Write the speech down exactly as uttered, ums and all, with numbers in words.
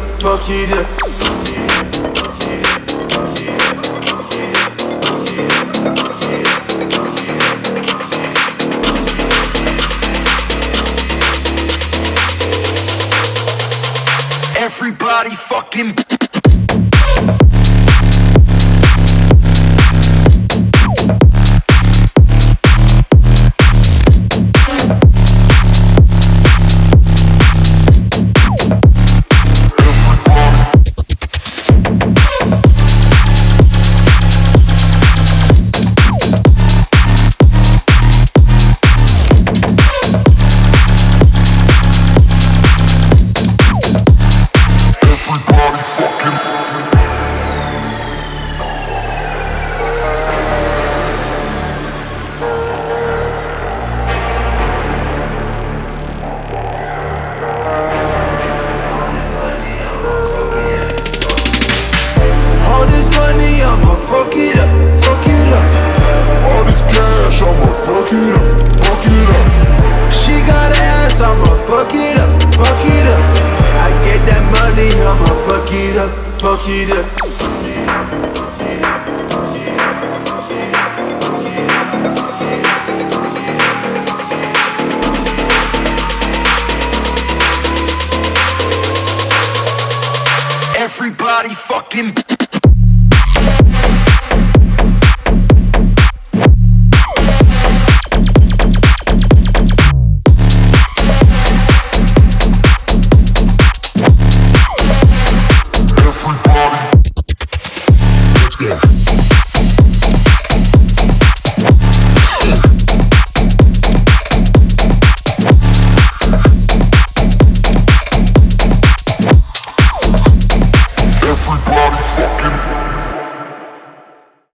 fuck it up. Everybody fucking Fuck it up, fuck it up. All this cash, I'ma fuck it up, fuck it up. She got ass, I'ma fuck it up, fuck it up. I get that money, I'ma fuck it up, fuck it up. everybody fucking